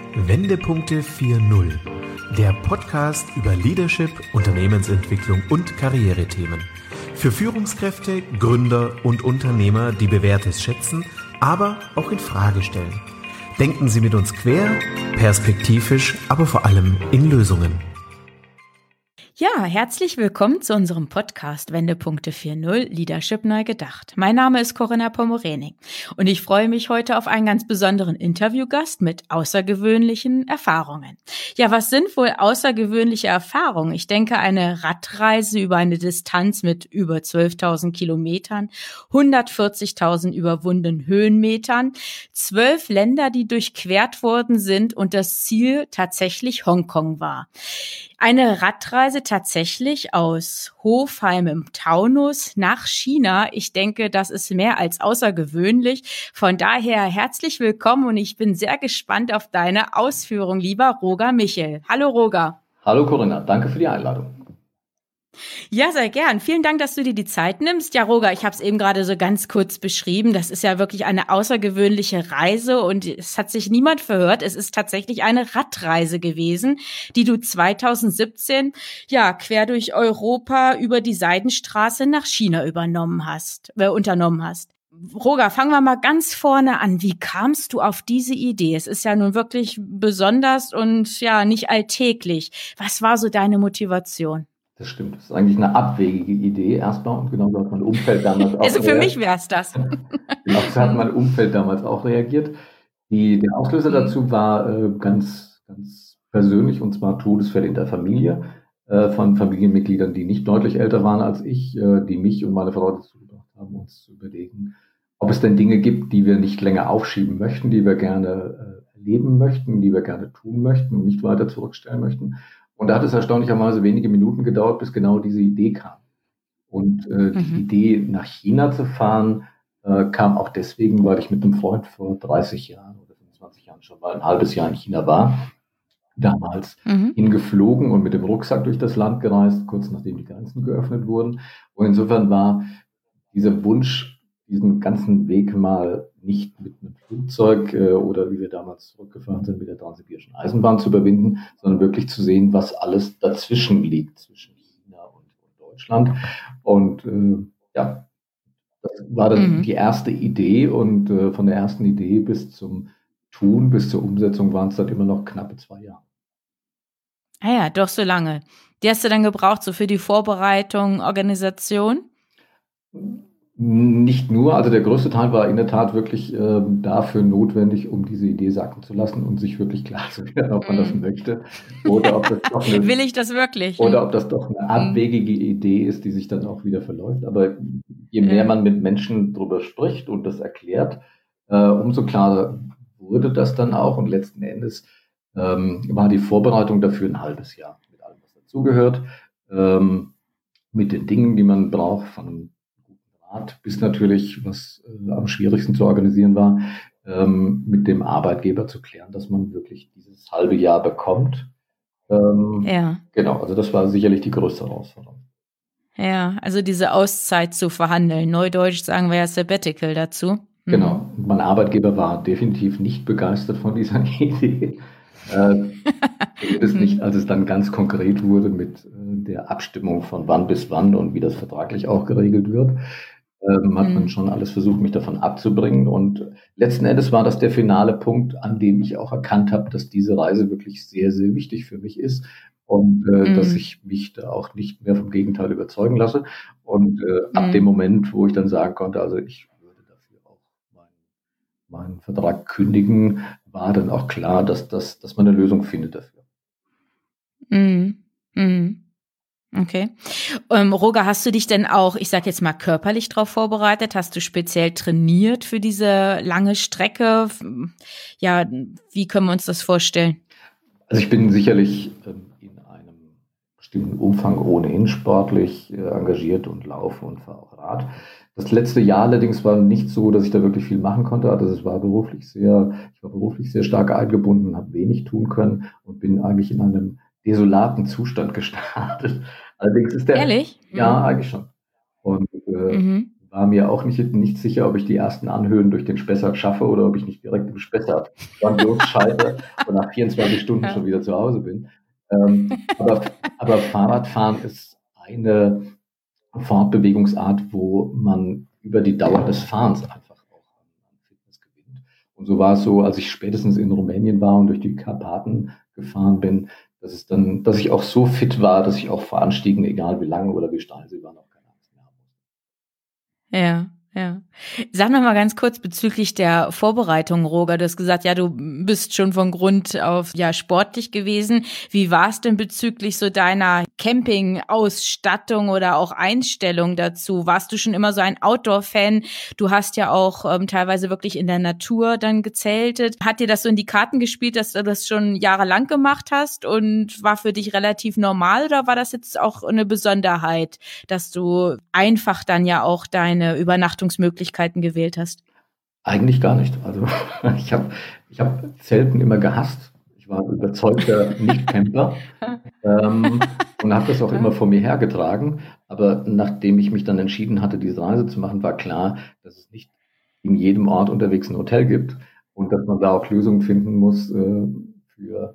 Wendepunkte 4.0, der Podcast über Leadership, Unternehmensentwicklung und Karrierethemen. Für Führungskräfte, Gründer und Unternehmer, die Bewährtes schätzen, aber auch in Frage stellen. Denken Sie mit uns quer, perspektivisch, aber vor allem in Lösungen. Ja, herzlich willkommen zu unserem Podcast Wendepunkte 4.0 Leadership neu gedacht. Mein Name ist Corinna Pomorening und ich freue mich heute auf einen ganz besonderen Interviewgast mit außergewöhnlichen Erfahrungen. Ja, was sind wohl außergewöhnliche Erfahrungen? Ich denke, eine Radreise über eine Distanz mit über 12.000 Kilometern, 140.000 überwundenen Höhenmetern, 12 Länder, die durchquert worden sind und das Ziel tatsächlich Hongkong war. Eine Radreise tatsächlich aus Hofheim im Taunus nach China. Ich denke, das ist mehr als außergewöhnlich. Von daher herzlich willkommen und ich bin sehr gespannt auf deine Ausführung, lieber Roger Michel. Hallo Roger. Hallo Corinna, danke für die Einladung. Ja, sehr gern. Vielen Dank, dass du dir die Zeit nimmst. Ja, Roger, ich habe es eben gerade so ganz kurz beschrieben. Das ist ja wirklich eine außergewöhnliche Reise und es hat sich niemand verhört. Es ist tatsächlich eine Radreise gewesen, die du 2017 quer durch Europa über die Seidenstraße nach China unternommen hast. Roger, fangen wir mal ganz vorne an. Wie kamst du auf diese Idee? Es ist ja nun wirklich besonders und ja nicht alltäglich. Was war so deine Motivation? Das stimmt. Das ist eigentlich eine abwegige Idee erstmal und genau so hat mein Umfeld damals auch Also für mich wäre es das. Genau so hat mein Umfeld damals auch reagiert. Der Auslöser dazu war ganz persönlich, und zwar Todesfälle in der Familie von Familienmitgliedern, die nicht deutlich älter waren als ich, die mich und meine Frau dazu gebracht haben, uns zu überlegen, ob es denn Dinge gibt, die wir nicht länger aufschieben möchten, die wir gerne erleben möchten, die wir gerne tun möchten und nicht weiter zurückstellen möchten. Und da hat es erstaunlicherweise wenige Minuten gedauert, bis genau diese Idee kam. Und die Idee, nach China zu fahren, kam auch deswegen, weil ich mit einem Freund vor 30 Jahren oder 25 Jahren schon mal ein halbes Jahr in China war. Damals hingeflogen und mit dem Rucksack durch das Land gereist, kurz nachdem die Grenzen geöffnet wurden. Und insofern war dieser Wunsch, diesen ganzen Weg mal nicht mit einem Flugzeug oder wie wir damals zurückgefahren sind, mit der Transsibirischen Eisenbahn zu überwinden, sondern wirklich zu sehen, was alles dazwischen liegt, zwischen China und Deutschland. Und das war dann die erste Idee und von der ersten Idee bis zum Tun, bis zur Umsetzung waren es dann immer noch knappe 2 Jahre. Ah ja, doch so lange. Die hast du dann gebraucht, so für die Vorbereitung, Organisation? Nicht nur, also der größte Teil war in der Tat wirklich dafür notwendig, um diese Idee sacken zu lassen und sich wirklich klar zu werden, ob man das möchte oder ob das doch will ich das wirklich? Oder ob das doch eine abwegige Idee ist, die sich dann auch wieder verläuft. Aber je mehr man mit Menschen drüber spricht und das erklärt, umso klarer wurde das dann auch und letzten Endes war die Vorbereitung dafür ein halbes Jahr mit allem, was dazugehört, mit den Dingen, die man braucht, von einem bis natürlich, was am schwierigsten zu organisieren war, mit dem Arbeitgeber zu klären, dass man wirklich dieses halbe Jahr bekommt. Genau, also das war sicherlich die größte Herausforderung. Ja, also diese Auszeit zu verhandeln. Neudeutsch sagen wir ja Sabbatical dazu. Genau, und mein Arbeitgeber war definitiv nicht begeistert von dieser Idee. Nicht, als es dann ganz konkret wurde mit der Abstimmung von wann bis wann und wie das vertraglich auch geregelt wird. Hat man schon alles versucht, mich davon abzubringen. Und letzten Endes war das der finale Punkt, an dem ich auch erkannt habe, dass diese Reise wirklich sehr, sehr wichtig für mich ist und dass ich mich da auch nicht mehr vom Gegenteil überzeugen lasse. Und ab dem Moment, wo ich dann sagen konnte, also ich würde dafür auch meinen Vertrag kündigen, war dann auch klar, dass man eine Lösung findet dafür. Okay. Roger, hast du dich denn auch, ich sag jetzt mal, körperlich darauf vorbereitet? Hast du speziell trainiert für diese lange Strecke? Ja, wie können wir uns das vorstellen? Also ich bin sicherlich in einem bestimmten Umfang ohnehin sportlich engagiert und laufe und fahre auch Rad. Das letzte Jahr allerdings war nicht so, dass ich da wirklich viel machen konnte. Also ich war beruflich sehr stark eingebunden, habe wenig tun können und bin eigentlich in einem desolaten Zustand gestartet. Allerdings ist der... Ehrlich? Ja, eigentlich schon. Und war mir auch nicht sicher, ob ich die ersten Anhöhen durch den Spessart schaffe oder ob ich nicht direkt im Spessart grandios scheitere und nach 24 Stunden schon wieder zu Hause bin. Aber Fahrradfahren ist eine Fortbewegungsart, wo man über die Dauer des Fahrens einfach auch an Fitness gewinnt. Und so war es so, als ich spätestens in Rumänien war und durch die Karpaten gefahren bin, dass ich auch so fit war, dass ich auch vor Anstiegen, egal wie lange oder wie steil sie waren, auch keine Angst mehr haben musste. Ja. Ja. Sag noch mal ganz kurz bezüglich der Vorbereitung, Roger. Du hast gesagt, ja, du bist schon von Grund auf ja sportlich gewesen. Wie war es denn bezüglich so deiner Camping-Ausstattung oder auch Einstellung dazu? Warst du schon immer so ein Outdoor-Fan? Du hast ja auch teilweise wirklich in der Natur dann gezeltet. Hat dir das so in die Karten gespielt, dass du das schon jahrelang gemacht hast und war für dich relativ normal oder war das jetzt auch eine Besonderheit, dass du einfach dann ja auch deine Übernachtungsmöglichkeiten gewählt hast? Eigentlich gar nicht. Also ich hab Zelten immer gehasst. Ich war ein überzeugter Nicht-Camper und habe das auch immer vor mir hergetragen. Aber nachdem ich mich dann entschieden hatte, diese Reise zu machen, war klar, dass es nicht in jedem Ort unterwegs ein Hotel gibt und dass man da auch Lösungen finden muss, für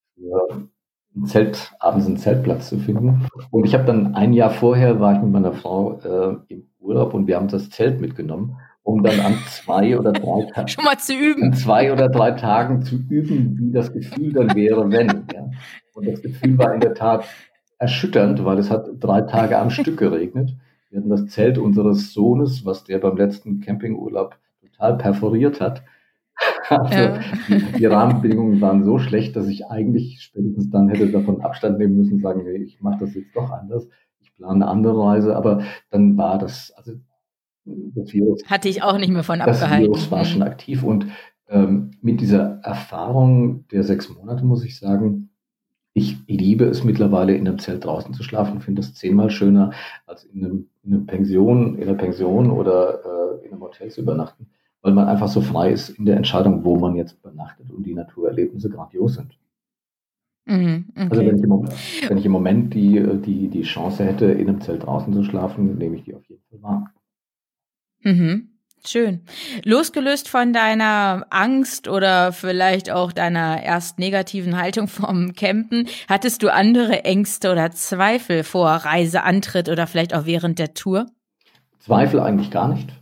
abends einen Zeltplatz zu finden. Und ich habe dann ein Jahr vorher, war ich mit meiner Frau im Urlaub und wir haben das Zelt mitgenommen, um dann an 2 oder 3 Tagen schon mal zu üben. An 2 oder 3 Tagen zu üben, wie das Gefühl dann wäre, wenn. Ja. Und das Gefühl war in der Tat erschütternd, weil es hat 3 Tage am Stück geregnet. Wir hatten das Zelt unseres Sohnes, was der beim letzten Campingurlaub total perforiert hat. Also die Rahmenbedingungen waren so schlecht, dass ich eigentlich spätestens dann hätte davon Abstand nehmen müssen, sagen, nee, ich mache das jetzt doch anders. Ich plane eine andere Reise, aber dann war das Virus. Hatte ich auch nicht mehr von abgehalten. Das Virus war schon aktiv und mit dieser Erfahrung der 6 Monate muss ich sagen, ich liebe es mittlerweile in einem Zelt draußen zu schlafen, finde das 10-mal schöner als in einer Pension oder in einem Hotel zu übernachten, weil man einfach so frei ist in der Entscheidung, wo man jetzt übernachtet und die Naturerlebnisse grandios sind. Okay. Also wenn ich im Moment die Chance hätte, in einem Zelt draußen zu schlafen, nehme ich die auf jeden Fall wahr. Schön. Losgelöst von deiner Angst oder vielleicht auch deiner erst negativen Haltung vom Campen, hattest du andere Ängste oder Zweifel vor Reiseantritt oder vielleicht auch während der Tour? Zweifel eigentlich gar nicht.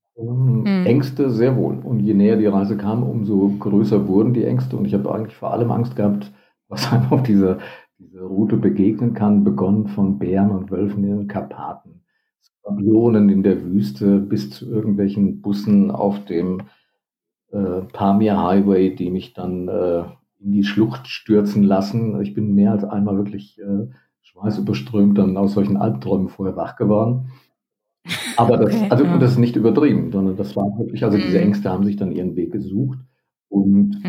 Ängste sehr wohl. Und je näher die Reise kam, umso größer wurden die Ängste. Und ich habe eigentlich vor allem Angst gehabt, was einem auf dieser Route begegnen kann, begonnen von Bären und Wölfen in den Karpaten, Skorpionen in der Wüste bis zu irgendwelchen Bussen auf dem Pamir Highway, die mich dann in die Schlucht stürzen lassen. Ich bin mehr als einmal wirklich schweißüberströmt dann aus solchen Albträumen vorher wach geworden. Aber das ist nicht übertrieben, sondern das war wirklich, also diese Ängste haben sich dann ihren Weg gesucht. Und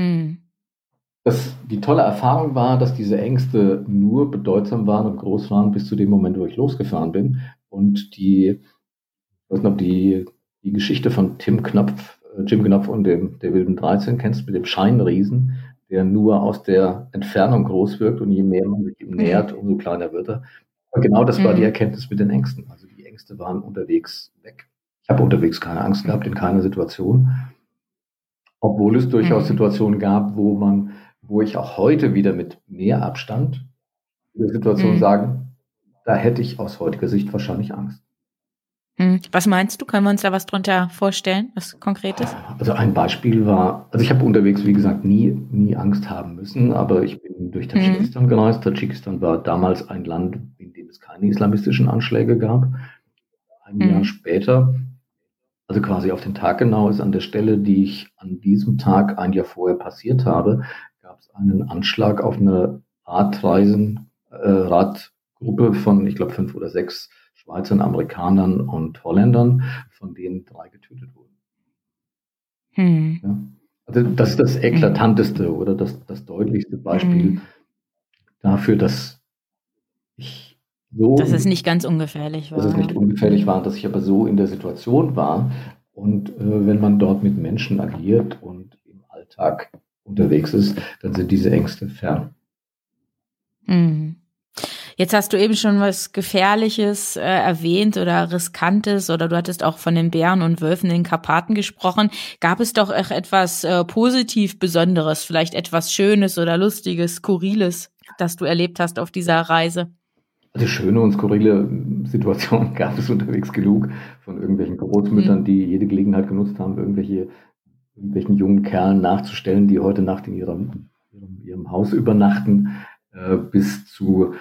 die tolle Erfahrung war, dass diese Ängste nur bedeutsam waren und groß waren bis zu dem Moment, wo ich losgefahren bin. Und ich weiß noch, die Geschichte von Jim Knopf und der wilden 13 kennst, mit dem Scheinriesen, der nur aus der Entfernung groß wirkt und je mehr man sich ihm nähert, umso kleiner wird er. Und genau das war die Erkenntnis mit den Ängsten. Also die Ängste waren unterwegs weg. Ich habe unterwegs keine Angst gehabt in keiner Situation. Obwohl es durchaus Situationen gab, wo ich auch heute wieder mit mehr Abstand in der Situation sagen, da hätte ich aus heutiger Sicht wahrscheinlich Angst. Was meinst du? Können wir uns da was drunter vorstellen, was Konkretes? Also ein Beispiel war, also ich habe unterwegs, wie gesagt, nie Angst haben müssen, aber ich bin durch Tadschikistan gereist. Tadschikistan war damals ein Land, in dem es keine islamistischen Anschläge gab. Ein Jahr später, also quasi auf den Tag genau, ist an der Stelle, die ich an diesem Tag ein Jahr vorher passiert habe, gab es einen Anschlag auf eine Radgruppe von, ich glaube, 5 oder 6 Schweizern, Amerikanern und Holländern, von denen 3 getötet wurden. Ja. Also das ist das eklatanteste oder das deutlichste Beispiel dafür, dass es nicht ganz ungefährlich war. Dass es nicht ungefährlich war, dass ich aber so in der Situation war. Und wenn man dort mit Menschen agiert und im Alltag unterwegs ist, dann sind diese Ängste fern. Jetzt hast du eben schon was Gefährliches erwähnt oder Riskantes, oder du hattest auch von den Bären und Wölfen in den Karpaten gesprochen. Gab es doch auch etwas positiv Besonderes, vielleicht etwas Schönes oder Lustiges, Skurriles, das du erlebt hast auf dieser Reise? Also schöne und skurrile Situationen gab es unterwegs genug von irgendwelchen Großmüttern, die jede Gelegenheit genutzt haben, irgendwelchen jungen Kerlen nachzustellen, die heute Nacht in ihrem Haus übernachten, bis zu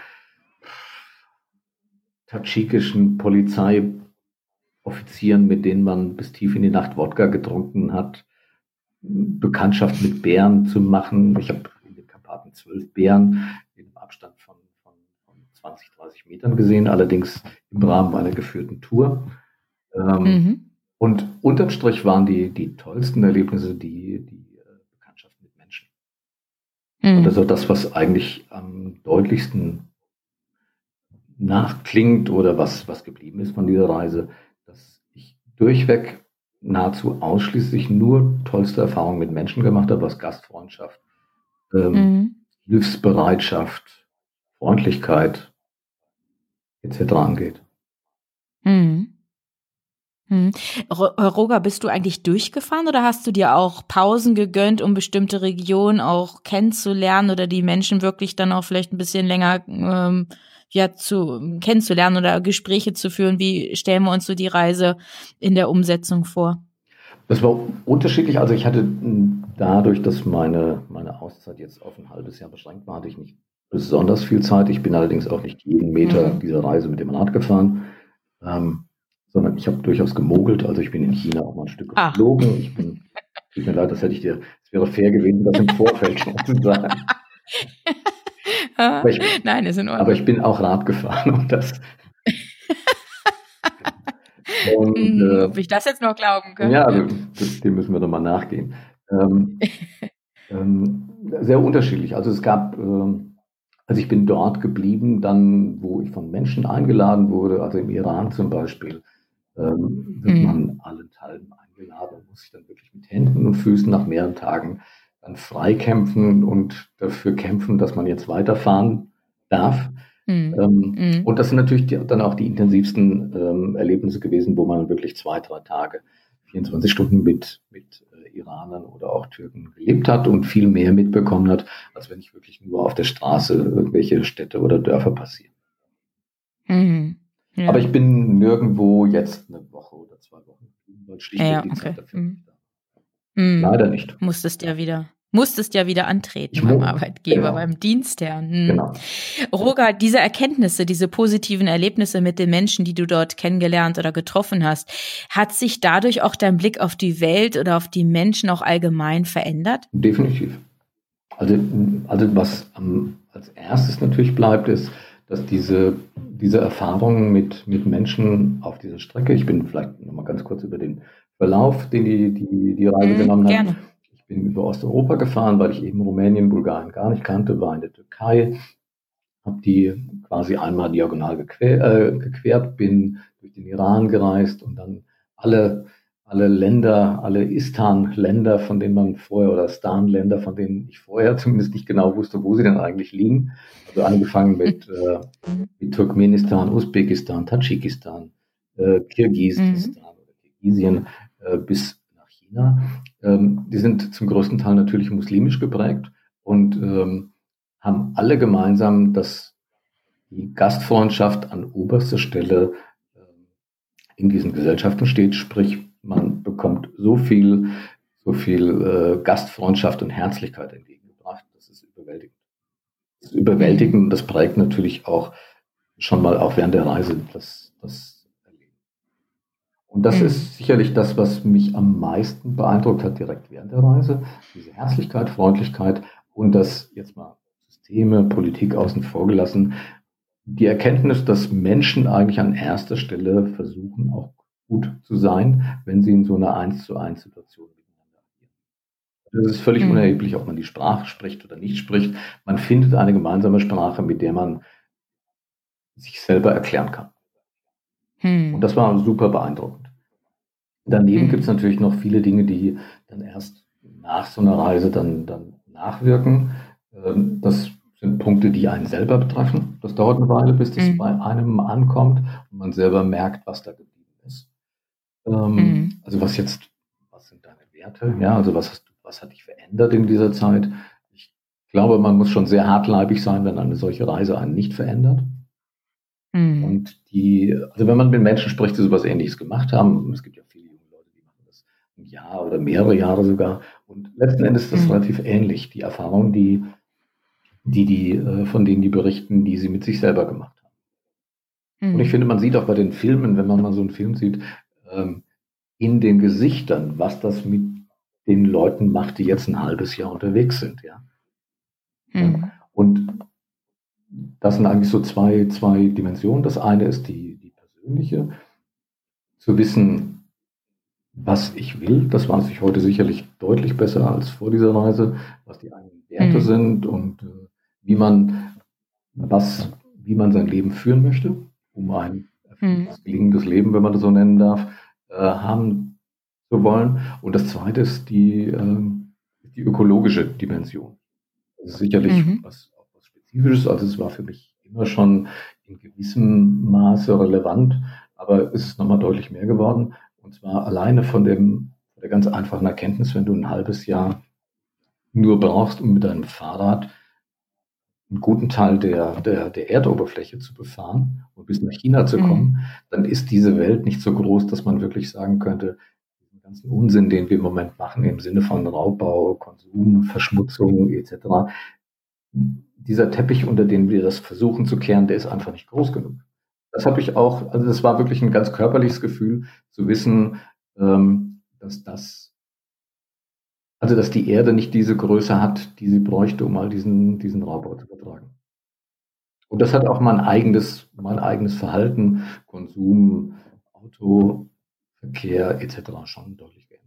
tadschikischen Polizeioffizieren, mit denen man bis tief in die Nacht Wodka getrunken hat, Bekanntschaft mit Bären zu machen. Ich habe in den Karpaten 12 Bären in einem Abstand von 20, 30 Metern gesehen, allerdings im Rahmen einer geführten Tour. Und unterm Strich waren die tollsten Erlebnisse die Bekanntschaft mit Menschen. Und das ist auch das, was eigentlich am deutlichsten nachklingt oder was geblieben ist von dieser Reise, dass ich durchweg nahezu ausschließlich nur tollste Erfahrungen mit Menschen gemacht habe, was Gastfreundschaft, Hilfsbereitschaft, Freundlichkeit etc. angeht. Roger, bist du eigentlich durchgefahren oder hast du dir auch Pausen gegönnt, um bestimmte Regionen auch kennenzulernen oder die Menschen wirklich dann auch vielleicht ein bisschen länger kennenzulernen oder Gespräche zu führen? Wie stellen wir uns so die Reise in der Umsetzung vor? Das war unterschiedlich. Also ich hatte dadurch, dass meine Auszeit jetzt auf ein halbes Jahr beschränkt war, hatte ich nicht besonders viel Zeit. Ich bin allerdings auch nicht jeden Meter dieser Reise mit dem Rad gefahren, sondern ich habe durchaus gemogelt. Also ich bin in China auch mal ein Stück geflogen. Tut mir leid, es wäre fair gewesen, das im Vorfeld schon zu sagen. Nein, ist in Ordnung. Aber ich bin auch Rad gefahren und das. Ob ich das jetzt noch glauben kann? Ja, dem müssen wir doch mal nachgehen. Sehr unterschiedlich. Also es gab, also ich bin dort geblieben, dann, wo ich von Menschen eingeladen wurde, also im Iran zum Beispiel, wird man allenthalben eingeladen und muss sich dann wirklich mit Händen und Füßen nach mehreren Tagen dann freikämpfen und dafür kämpfen, dass man jetzt weiterfahren darf. Und das sind natürlich dann auch die intensivsten Erlebnisse gewesen, wo man wirklich 2, 3 Tage, 24 Stunden mit Iranern oder auch Türken gelebt hat und viel mehr mitbekommen hat, als wenn ich wirklich nur auf der Straße irgendwelche Städte oder Dörfer passieren. Ja. Aber ich bin nirgendwo jetzt eine Woche oder 2 Wochen, weil schlichtweg die Zeit dafür nicht da. Leider nicht. Musstest ja wieder antreten beim Arbeitgeber, beim Dienstherrn. Genau. Roger, diese Erkenntnisse, diese positiven Erlebnisse mit den Menschen, die du dort kennengelernt oder getroffen hast, hat sich dadurch auch dein Blick auf die Welt oder auf die Menschen auch allgemein verändert? Definitiv. Also was als erstes natürlich bleibt, ist, dass diese Erfahrungen mit Menschen auf dieser Strecke, ich bin vielleicht nochmal ganz kurz über den Verlauf, den die Reise genommen hat. Gerne. Ich bin über Osteuropa gefahren, weil ich eben Rumänien, Bulgarien gar nicht kannte, war in der Türkei, habe die quasi einmal diagonal gequert, bin durch den Iran gereist und dann alle Länder, alle Istan-Länder, von denen man vorher, oder Stan-Länder, von denen ich vorher zumindest nicht genau wusste, wo sie denn eigentlich liegen. Also angefangen mit Turkmenistan, Usbekistan, Tadschikistan, Kirgisistan oder Kirgisien bis nach China. Die sind zum größten Teil natürlich muslimisch geprägt und haben alle gemeinsam, dass die Gastfreundschaft an oberster Stelle in diesen Gesellschaften steht, sprich man bekommt so viel Gastfreundschaft und Herzlichkeit entgegengebracht, das ist überwältigend. Das ist überwältigend und das prägt natürlich auch schon mal auch während der Reise das Erleben. Und das ist sicherlich das, was mich am meisten beeindruckt hat direkt während der Reise, diese Herzlichkeit, Freundlichkeit und das jetzt mal Systeme, Politik außen vor gelassen, die Erkenntnis, dass Menschen eigentlich an erster Stelle versuchen, auch gut zu sein, wenn sie in so einer 1:1 Situation miteinander agieren. Das ist völlig unerheblich, ob man die Sprache spricht oder nicht spricht. Man findet eine gemeinsame Sprache, mit der man sich selber erklären kann. Und das war super beeindruckend. Daneben gibt es natürlich noch viele Dinge, die dann erst nach so einer Reise dann nachwirken. Das sind Punkte, die einen selber betreffen. Das dauert eine Weile, bis das bei einem ankommt und man selber merkt, was da geblieben ist. Also was sind deine Werte? Ja, also was hat dich verändert in dieser Zeit? Ich glaube, man muss schon sehr hartleibig sein, wenn eine solche Reise einen nicht verändert. Und also wenn man mit Menschen spricht, die sowas Ähnliches gemacht haben, es gibt ja viele junge Leute, die machen das ein Jahr oder mehrere Jahre sogar. Und letzten Endes ist das relativ ähnlich, die Erfahrungen, von denen die berichten, die sie mit sich selber gemacht haben. Und ich finde, man sieht auch bei den Filmen, wenn man mal so einen Film sieht, in den Gesichtern, was das mit den Leuten macht, die jetzt ein halbes Jahr unterwegs sind. Ja? Und das sind eigentlich so zwei Dimensionen. Das eine ist die persönliche, zu wissen, was ich will. Das weiß ich heute sicherlich deutlich besser als vor dieser Reise, was die eigenen Werte sind und wie man sein Leben führen möchte, um ein gelingendes Leben, wenn man das so nennen darf, haben zu wollen. Und das zweite ist die ökologische Dimension. Das ist sicherlich was Spezifisches, also es war für mich immer schon in gewissem Maße relevant, aber es ist nochmal deutlich mehr geworden. Und zwar alleine von der ganz einfachen Erkenntnis, wenn du ein halbes Jahr nur brauchst, um mit deinem Fahrrad einen guten Teil der Erdoberfläche zu befahren und bis nach China zu kommen, dann ist diese Welt nicht so groß, dass man wirklich sagen könnte, den ganzen Unsinn, den wir im Moment machen, im Sinne von Raubbau, Konsum, Verschmutzung etc., dieser Teppich, unter dem wir das versuchen zu kehren, der ist einfach nicht groß genug. Das habe ich auch, also das war wirklich ein ganz körperliches Gefühl, zu wissen, dass die Erde nicht diese Größe hat, die sie bräuchte, um all diesen Raubbau zu vertragen. Und das hat auch mein eigenes Verhalten, Konsum, Auto, Verkehr etc. schon deutlich geändert.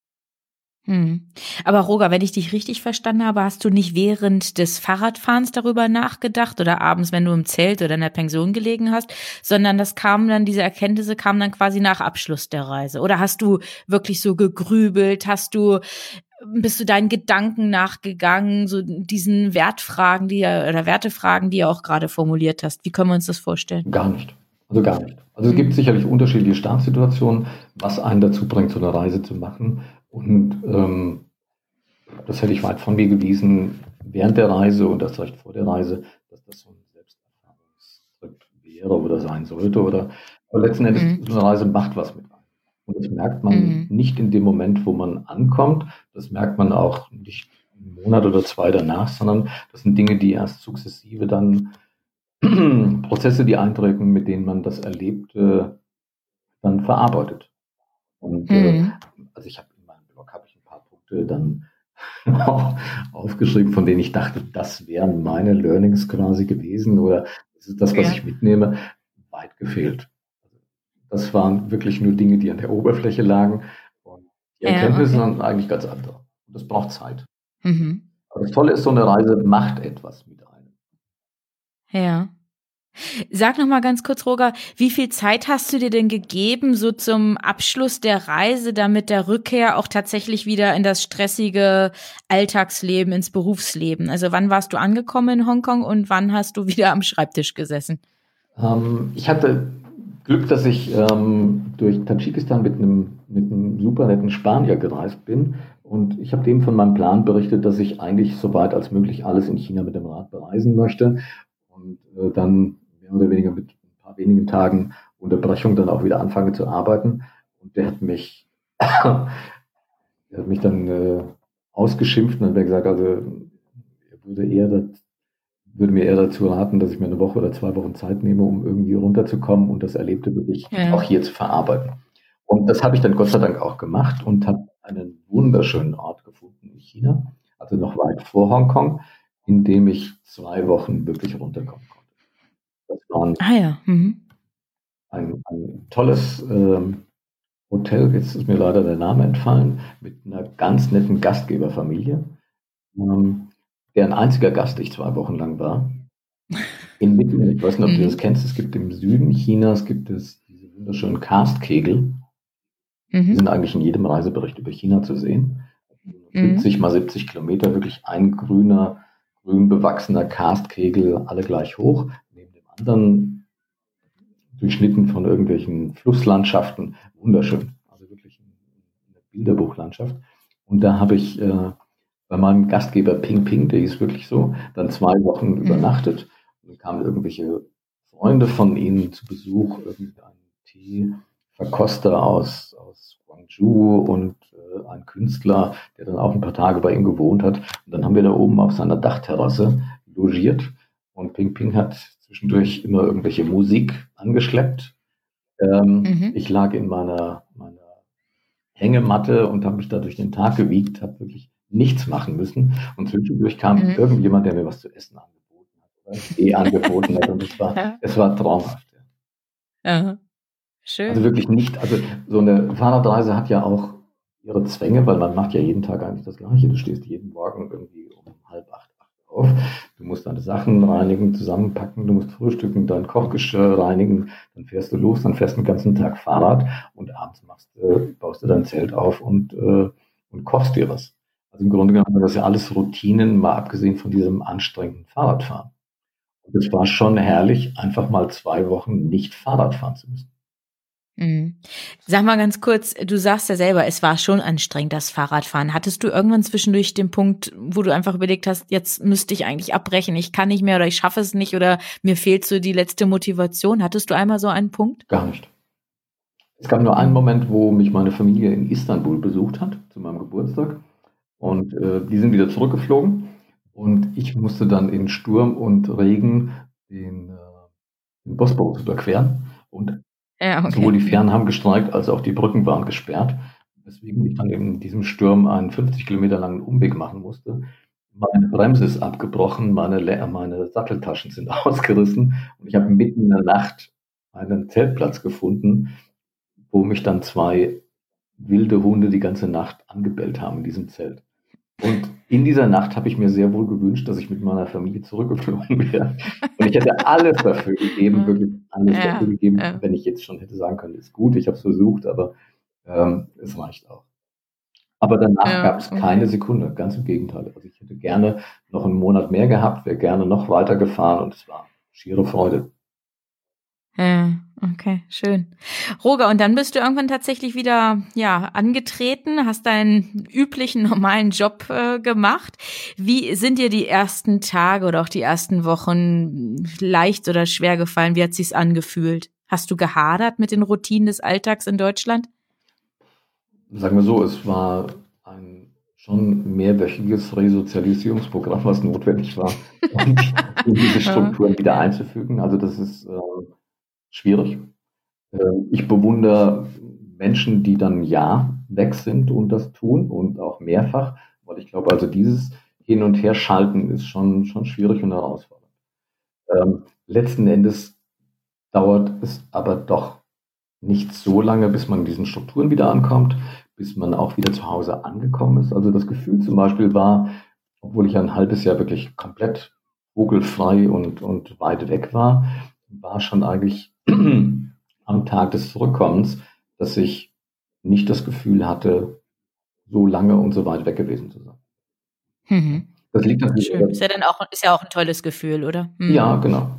Aber Roger, wenn ich dich richtig verstanden habe, hast du nicht während des Fahrradfahrens darüber nachgedacht oder abends, wenn du im Zelt oder in der Pension gelegen hast, sondern diese Erkenntnisse kamen dann quasi nach Abschluss der Reise. Oder hast du wirklich so gegrübelt? Bist du deinen Gedanken nachgegangen, so diesen Wertefragen, die du auch gerade formuliert hast? Wie können wir uns das vorstellen? Gar nicht. Also es gibt sicherlich unterschiedliche Startsituationen, was einen dazu bringt, so eine Reise zu machen. Und das hätte ich weit von mir gewiesen während der Reise und das recht vor der Reise, dass das so ein Selbsterfahrungstrip wäre oder sein sollte. Aber letzten Endes, so eine Reise macht was mit einem. Und das merkt man nicht in dem Moment, wo man ankommt. Das merkt man auch nicht einen Monat oder zwei danach, sondern das sind Dinge, die erst sukzessive dann Prozesse, die eintreten, mit denen man das Erlebte dann verarbeitet. Und also ich habe in meinem Blog ein paar Punkte dann auch aufgeschrieben, von denen ich dachte, das wären meine Learnings quasi gewesen oder das ist das, was ich mitnehme, weit gefehlt. Das waren wirklich nur Dinge, die an der Oberfläche lagen und die Erkenntnisse sind eigentlich ganz andere. Und das braucht Zeit. Aber das Tolle ist, so eine Reise macht etwas mit einem. Ja. Sag noch mal ganz kurz, Roger, wie viel Zeit hast du dir denn gegeben, so zum Abschluss der Reise, damit der Rückkehr auch tatsächlich wieder in das stressige Alltagsleben, ins Berufsleben? Also wann warst du angekommen in Hongkong und wann hast du wieder am Schreibtisch gesessen? Ich hatte Glück, dass ich durch Tadschikistan mit einem super netten Spanier gereist bin. Und ich habe dem von meinem Plan berichtet, dass ich eigentlich so weit als möglich alles in China mit dem Rad bereisen möchte. Und dann mehr oder weniger mit ein paar wenigen Tagen Unterbrechung dann auch wieder anfange zu arbeiten. Und der hat mich dann ausgeschimpft und hat mir gesagt, also er würde mir eher dazu raten, dass ich mir eine Woche oder 2 Wochen Zeit nehme, um irgendwie runterzukommen und das Erlebte wirklich auch hier zu verarbeiten. Und das habe ich dann Gott sei Dank auch gemacht und habe einen wunderschönen Ort gefunden in China, also noch weit vor Hongkong, in dem ich 2 Wochen wirklich runterkommen konnte. Das war ein tolles Hotel, jetzt ist mir leider der Name entfallen, mit einer ganz netten Gastgeberfamilie, deren einziger Gast ich 2 Wochen lang war. Inmitten, ich weiß nicht, ob du das kennst, es gibt im Süden Chinas diese wunderschönen Karstkegel. Die sind eigentlich in jedem Reisebericht über China zu sehen. 70 mal 70 Kilometer, wirklich ein grüner grün bewachsener Karstkegel, alle gleich hoch, neben dem anderen durchschnitten von irgendwelchen Flusslandschaften. Wunderschön, also wirklich eine Bilderbuchlandschaft. Und da habe ich bei meinem Gastgeber Ping Ping, der hieß wirklich so, dann 2 Wochen übernachtet. Und dann kamen irgendwelche Freunde von ihnen zu Besuch, irgendein Teeverkoster aus Guangzhou und ein Künstler, der dann auch ein paar Tage bei ihm gewohnt hat. Und dann haben wir da oben auf seiner Dachterrasse logiert und Ping Ping hat zwischendurch immer irgendwelche Musik angeschleppt. Ich lag in meiner Hängematte und habe mich da durch den Tag gewiegt, habe wirklich nichts machen müssen. Und zwischendurch kam irgendjemand, der mir was zu essen angeboten hat oder Tee angeboten hat. Und es war traumhaft. Ja. Schön. Also wirklich nicht, also so eine Fahrradreise hat ja auch ihre Zwänge, weil man macht ja jeden Tag eigentlich das Gleiche. Du stehst jeden Morgen irgendwie um 7:30, 8 auf. Du musst deine Sachen reinigen, zusammenpacken, du musst frühstücken, dein Kochgeschirr reinigen, dann fährst du los, dann fährst du den ganzen Tag Fahrrad und abends baust du dein Zelt auf und kochst dir was. Also im Grunde genommen sind das ja alles Routinen, mal abgesehen von diesem anstrengenden Fahrradfahren. Und es war schon herrlich, einfach mal 2 Wochen nicht Fahrrad fahren zu müssen. Sag mal ganz kurz, du sagst ja selber, es war schon anstrengend, das Fahrradfahren. Hattest du irgendwann zwischendurch den Punkt, wo du einfach überlegt hast, jetzt müsste ich eigentlich abbrechen, ich kann nicht mehr oder ich schaffe es nicht oder mir fehlt so die letzte Motivation? Hattest du einmal so einen Punkt? Gar nicht. Es gab nur einen Moment, wo mich meine Familie in Istanbul besucht hat, zu meinem Geburtstag. Und die sind wieder zurückgeflogen. Und ich musste dann in Sturm und Regen den Bosporus überqueren. Und sowohl die Fähren haben gestreikt, als auch die Brücken waren gesperrt. Weswegen ich dann in diesem Sturm einen 50 Kilometer langen Umweg machen musste. Meine Bremse ist abgebrochen, meine Satteltaschen sind ausgerissen. Und ich habe mitten in der Nacht einen Zeltplatz gefunden, wo mich dann 2 wilde Hunde die ganze Nacht angebellt haben in diesem Zelt. Und in dieser Nacht habe ich mir sehr wohl gewünscht, dass ich mit meiner Familie zurückgeflogen wäre. Und ich hätte alles dafür gegeben, wirklich alles dafür gegeben, wenn ich jetzt schon hätte sagen können, ist gut, ich habe es versucht, aber es reicht auch. Aber danach gab es keine Sekunde, ganz im Gegenteil. Also ich hätte gerne noch einen Monat mehr gehabt, wäre gerne noch weiter gefahren und es war schiere Freude. Ja, okay, schön. Roger, und dann bist du irgendwann tatsächlich wieder angetreten, hast deinen üblichen normalen Job gemacht. Wie sind dir die ersten Tage oder auch die ersten Wochen leicht oder schwer gefallen? Wie hat sich's angefühlt? Hast du gehadert mit den Routinen des Alltags in Deutschland? Sagen wir so, es war ein schon mehrwöchiges Resozialisierungsprogramm, was notwendig war, um in diese Strukturen wieder einzufügen. Also das ist schwierig. Ich bewundere Menschen, die dann ein Jahr weg sind und das tun und auch mehrfach, weil ich glaube, also dieses Hin- und Herschalten ist schon schwierig und herausfordernd. Letzten Endes dauert es aber doch nicht so lange, bis man in diesen Strukturen wieder ankommt, bis man auch wieder zu Hause angekommen ist. Also das Gefühl zum Beispiel war, obwohl ich ein halbes Jahr wirklich komplett vogelfrei und weit weg war schon eigentlich am Tag des Zurückkommens, dass ich nicht das Gefühl hatte, so lange und so weit weg gewesen zu sein. Das liegt natürlich. Schön. Ist ja auch ein tolles Gefühl, oder? Ja, genau.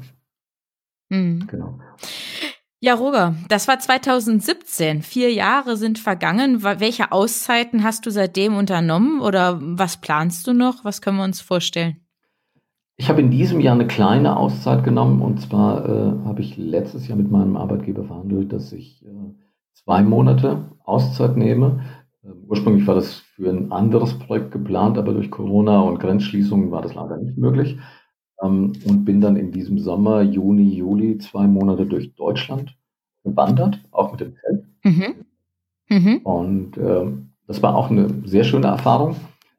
Genau. Ja, Roger, das war 2017. 4 Jahre sind vergangen. Welche Auszeiten hast du seitdem unternommen oder was planst du noch? Was können wir uns vorstellen? Ich habe in diesem Jahr eine kleine Auszeit genommen und zwar habe ich letztes Jahr mit meinem Arbeitgeber verhandelt, dass ich 2 Monate Auszeit nehme. Ursprünglich war das für ein anderes Projekt geplant, aber durch Corona und Grenzschließungen war das leider nicht möglich. Und bin dann in diesem Sommer, Juni, Juli 2 Monate durch Deutschland gewandert, auch mit dem Zelt. Und das war auch eine sehr schöne Erfahrung.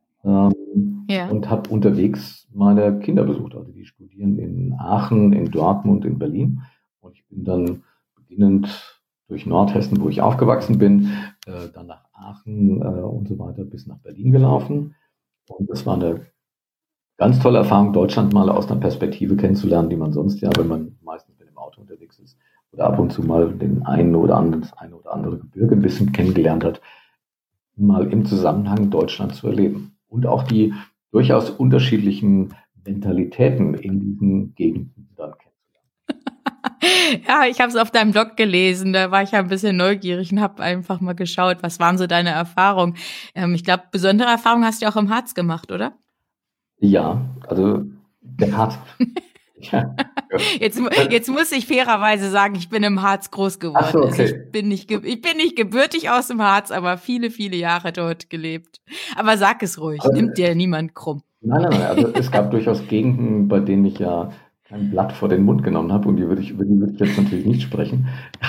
Und habe unterwegs meine Kinder besucht. Also die studieren in Aachen, in Dortmund, in Berlin. Und ich bin dann beginnend durch Nordhessen, wo ich aufgewachsen bin, dann nach Aachen und so weiter bis nach Berlin gelaufen. Und das war eine ganz tolle Erfahrung, Deutschland mal aus einer Perspektive kennenzulernen, die man sonst wenn man meistens mit dem Auto unterwegs ist oder ab und zu mal das eine oder andere Gebirge ein bisschen kennengelernt hat, mal im Zusammenhang Deutschland zu erleben. Und auch die durchaus unterschiedlichen Mentalitäten in diesen Gegenden dann kennenzulernen. Ja, ich habe es auf deinem Blog gelesen, da war ich ja ein bisschen neugierig und habe einfach mal geschaut, was waren so deine Erfahrungen. Ich glaube, besondere Erfahrungen hast du auch im Harz gemacht, oder? Ja, also der Harz. Ja. Jetzt muss ich fairerweise sagen, ich bin im Harz groß geworden. Ach so, okay. Also ich bin nicht gebürtig aus dem Harz, aber viele, viele Jahre dort gelebt. Aber sag es ruhig, nimmt dir niemand krumm. Nein. Also es gab durchaus Gegenden, bei denen ich ja kein Blatt vor den Mund genommen habe und über die würde ich jetzt natürlich nicht sprechen.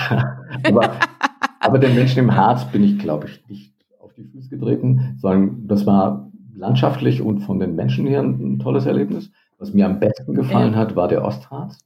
aber den Menschen im Harz bin ich, glaube ich, nicht auf die Füße getreten, sondern das war landschaftlich und von den Menschen her ein tolles Erlebnis. Was mir am besten gefallen hat, war der Ostharz.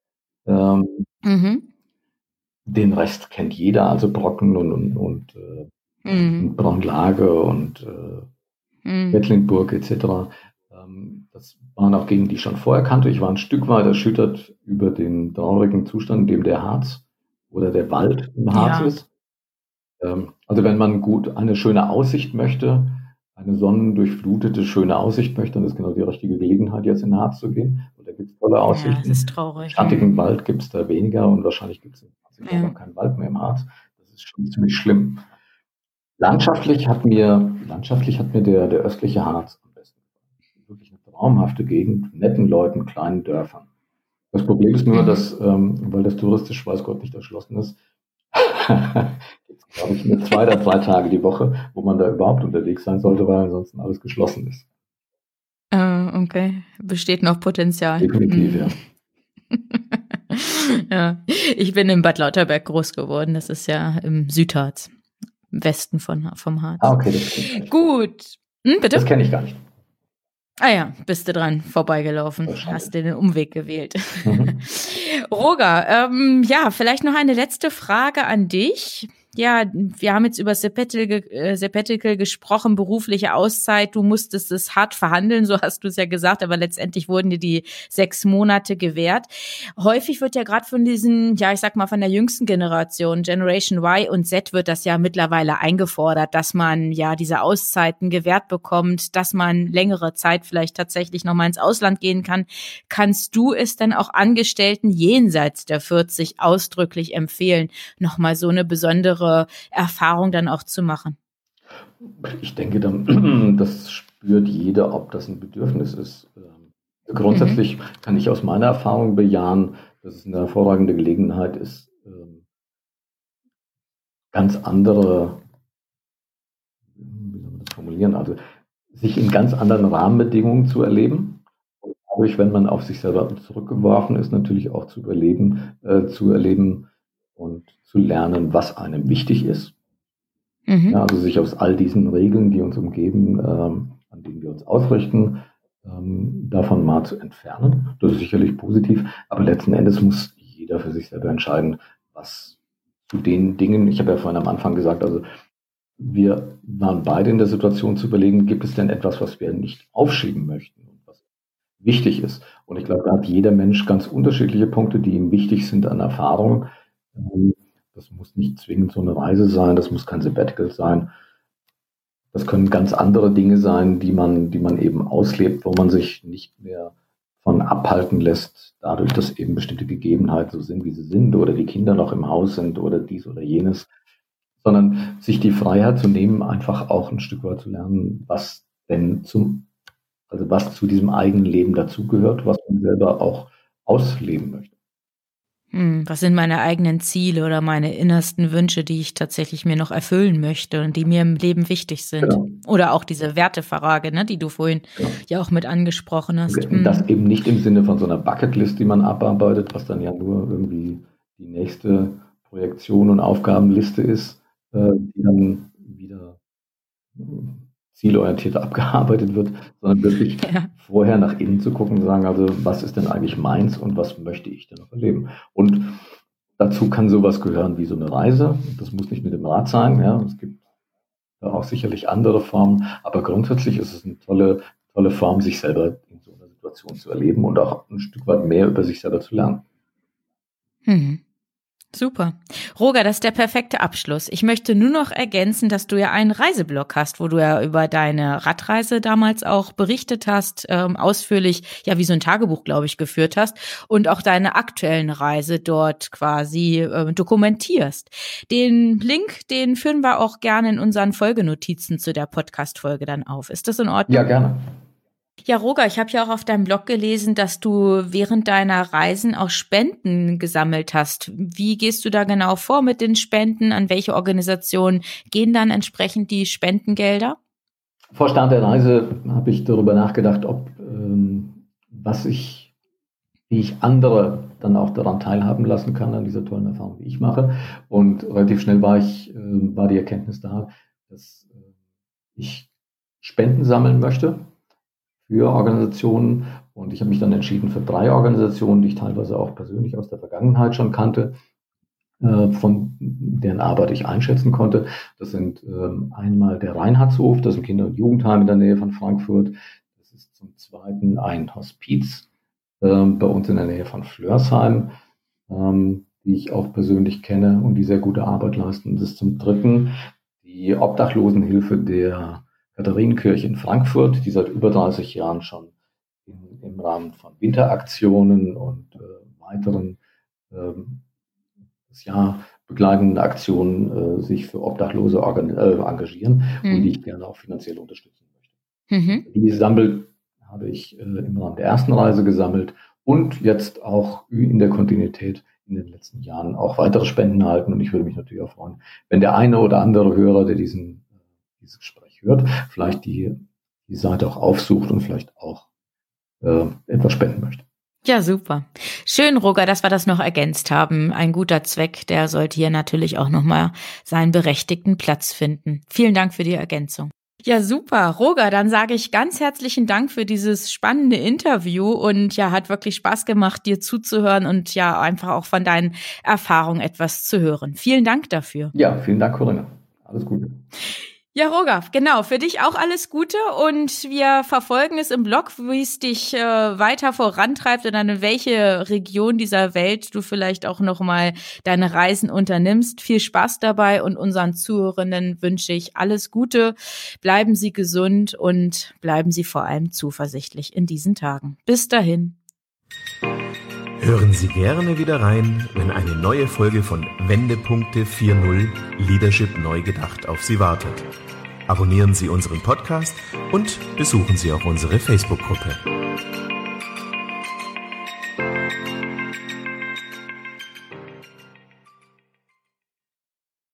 Den Rest kennt jeder, also Brocken und Braunlage und Mecklenburg etc. Das waren auch Gegenden, die ich schon vorher kannte. Ich war ein Stück weit erschüttert über den traurigen Zustand, in dem der Harz oder der Wald im Harz ist. Also wenn man gut eine schöne Aussicht möchte, eine sonnendurchflutete, schöne Aussicht möchte, dann ist genau die richtige Gelegenheit, jetzt in den Harz zu gehen. Und da gibt es tolle Aussichten. Ja, das ist traurig. Schattigen Wald gibt es da weniger und wahrscheinlich gibt es gar keinen Wald mehr im Harz. Das ist schon ziemlich schlimm. Landschaftlich hat mir der östliche Harz am besten gefallen. Wirklich eine traumhafte Gegend, netten Leuten, kleinen Dörfern. Das Problem ist nur, dass, weil das touristisch, weiß Gott, nicht erschlossen ist, jetzt glaube ich nur 2 oder 3 Tage die Woche, wo man da überhaupt unterwegs sein sollte, weil ansonsten alles geschlossen ist. Okay, besteht noch Potenzial. Definitiv, ja. Ja, ich bin in Bad Lauterberg groß geworden, das ist ja im Südharz, im Westen vom Harz. Okay, das kenne ich gar nicht. Gut, bitte? Das kenne ich gar nicht. Ah ja, bist du dran vorbeigelaufen, hast dir den Umweg gewählt. Roger, vielleicht noch eine letzte Frage an dich. Ja, wir haben jetzt über Sabbatical gesprochen, berufliche Auszeit. Du musstest es hart verhandeln, so hast du es ja gesagt, aber letztendlich wurden dir die 6 Monate gewährt. Häufig wird ja gerade von diesen, von der jüngsten Generation, Generation Y und Z, wird das ja mittlerweile eingefordert, dass man ja diese Auszeiten gewährt bekommt, dass man längere Zeit vielleicht tatsächlich nochmal ins Ausland gehen kann. Kannst du es denn auch Angestellten jenseits der 40 ausdrücklich empfehlen, nochmal so eine besondere Erfahrung dann auch zu machen? Ich denke, das spürt jeder, ob das ein Bedürfnis ist. Grundsätzlich kann ich aus meiner Erfahrung bejahen, dass es eine hervorragende Gelegenheit ist, ganz andere, wie soll man das formulieren, also sich in ganz anderen Rahmenbedingungen zu erleben. Und dadurch, wenn man auf sich selber zurückgeworfen ist, natürlich auch zu erleben und zu lernen, was einem wichtig ist. Ja, also sich aus all diesen Regeln, die uns umgeben, an denen wir uns ausrichten, davon mal zu entfernen. Das ist sicherlich positiv, aber letzten Endes muss jeder für sich selber entscheiden, was zu den Dingen, ich habe ja vorhin am Anfang gesagt, also wir waren beide in der Situation zu überlegen, gibt es denn etwas, was wir nicht aufschieben möchten und was wichtig ist. Und ich glaube, da hat jeder Mensch ganz unterschiedliche Punkte, die ihm wichtig sind an Erfahrung. Das muss nicht zwingend so eine Reise sein, das muss kein Sabbatical sein. Das können ganz andere Dinge sein, die man eben auslebt, wo man sich nicht mehr von abhalten lässt, dadurch, dass eben bestimmte Gegebenheiten so sind, wie sie sind, oder die Kinder noch im Haus sind oder dies oder jenes, sondern sich die Freiheit zu nehmen, einfach auch ein Stück weit zu lernen, was zu diesem eigenen Leben dazugehört, was man selber auch ausleben möchte. Was sind meine eigenen Ziele oder meine innersten Wünsche, die ich tatsächlich mir noch erfüllen möchte und die mir im Leben wichtig sind? Genau. Oder auch diese Wertefrage, ne, die du vorhin ja auch mit angesprochen hast. Das eben nicht im Sinne von so einer Bucketlist, die man abarbeitet, was dann ja nur irgendwie die nächste Projektion und Aufgabenliste ist, die dann wieder zielorientiert abgearbeitet wird, sondern wirklich vorher nach innen zu gucken und sagen, also was ist denn eigentlich meins und was möchte ich denn noch erleben? Und dazu kann sowas gehören wie so eine Reise. Das muss nicht mit dem Rad sein, ja. Es gibt da auch sicherlich andere Formen, aber grundsätzlich ist es eine tolle Form, sich selber in so einer Situation zu erleben und auch ein Stück weit mehr über sich selber zu lernen. Super. Roger, das ist der perfekte Abschluss. Ich möchte nur noch ergänzen, dass du ja einen Reiseblog hast, wo du ja über deine Radreise damals auch berichtet hast, ausführlich, ja wie so ein Tagebuch, glaube ich, geführt hast und auch deine aktuellen Reise dort quasi dokumentierst. Den Link, den führen wir auch gerne in unseren Folgenotizen zu der Podcast-Folge dann auf. Ist das in Ordnung? Ja, gerne. Ja, Roger, ich habe ja auch auf deinem Blog gelesen, dass du während deiner Reisen auch Spenden gesammelt hast. Wie gehst du da genau vor mit den Spenden? An welche Organisationen gehen dann entsprechend die Spendengelder? Vor Start der Reise habe ich darüber nachgedacht, ob wie ich andere dann auch daran teilhaben lassen kann, an dieser tollen Erfahrung, die ich mache. Und relativ schnell war die Erkenntnis da, dass ich Spenden sammeln möchte für Organisationen, und ich habe mich dann entschieden für 3 Organisationen, die ich teilweise auch persönlich aus der Vergangenheit schon kannte, von deren Arbeit ich einschätzen konnte. Das sind einmal der Reinhardshof, das ist ein Kinder- und Jugendheim in der Nähe von Frankfurt. Das ist zum Zweiten ein Hospiz bei uns in der Nähe von Flörsheim, die ich auch persönlich kenne und die sehr gute Arbeit leisten. Das ist zum Dritten die Obdachlosenhilfe der Katharinenkirche in Frankfurt, die seit über 30 Jahren schon im Rahmen von Winteraktionen und weiteren das Jahr begleitenden Aktionen sich für Obdachlose engagieren und die ich gerne auch finanziell unterstützen möchte. Die habe ich im Rahmen der ersten Reise gesammelt und jetzt auch in der Kontinuität in den letzten Jahren auch weitere Spenden erhalten, und ich würde mich natürlich auch freuen, wenn der eine oder andere Hörer, der dieses Gespräch hört, vielleicht die Seite auch aufsucht und vielleicht auch etwas spenden möchte. Ja, super. Schön, Roger, dass wir das noch ergänzt haben. Ein guter Zweck, der sollte hier natürlich auch nochmal seinen berechtigten Platz finden. Vielen Dank für die Ergänzung. Ja, super. Roger, dann sage ich ganz herzlichen Dank für dieses spannende Interview, und ja, hat wirklich Spaß gemacht, dir zuzuhören und ja, einfach auch von deinen Erfahrungen etwas zu hören. Vielen Dank dafür. Ja, vielen Dank, Corinna. Alles Gute. Ja, Roger, genau, für dich auch alles Gute, und wir verfolgen es im Blog, wie es dich weiter vorantreibt und dann in welche Region dieser Welt du vielleicht auch nochmal deine Reisen unternimmst. Viel Spaß dabei, und unseren Zuhörenden wünsche ich alles Gute. Bleiben Sie gesund und bleiben Sie vor allem zuversichtlich in diesen Tagen. Bis dahin. Hören Sie gerne wieder rein, wenn eine neue Folge von Wendepunkte 4.0 Leadership neu gedacht auf Sie wartet. Abonnieren Sie unseren Podcast und besuchen Sie auch unsere Facebook-Gruppe.